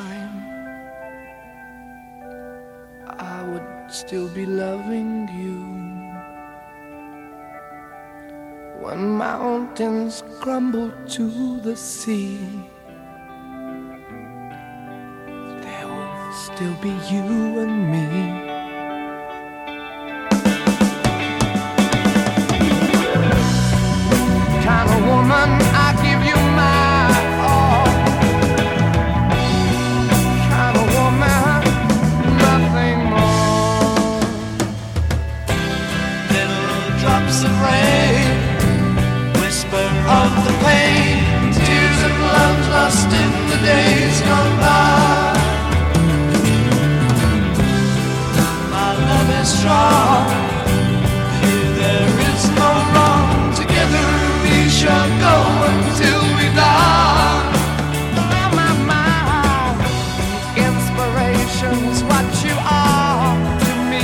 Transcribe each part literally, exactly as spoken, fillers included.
time, I would still be loving you. When mountains crumble to the sea, there will still be you and me. Kind of woman, I give you my all. Kind of woman, nothing more. Little drops of rain, whisper of the pain, tears of love lost in the days gone by. My love is strong, here there is no wrong. Together we shall go until we die. Oh my, my, inspiration's what you are to me.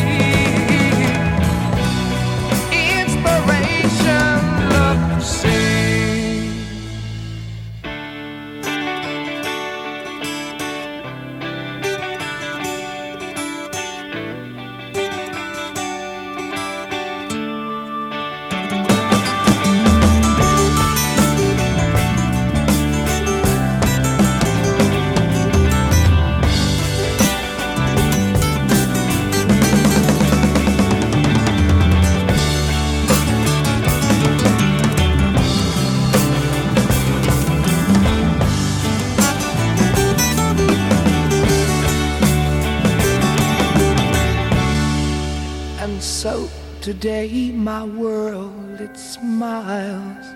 Inspiration, love, see. And so today my world, it smiles.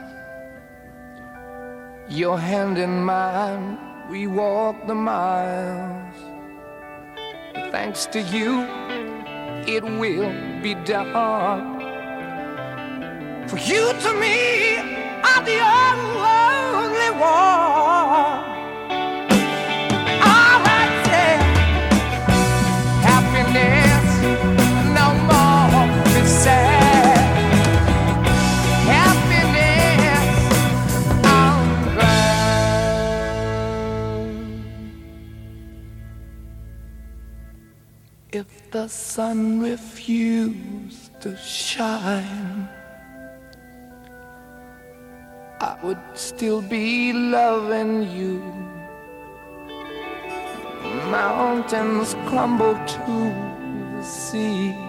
Your hand in mine, we walk the miles. Thanks to you, it will be done. For you to me are the only one. All right, yeah. Happiness, no more be sad. Happiness, I'm glad. If the sun refused to shine, I would still be loving you. Mountains crumble to the sea.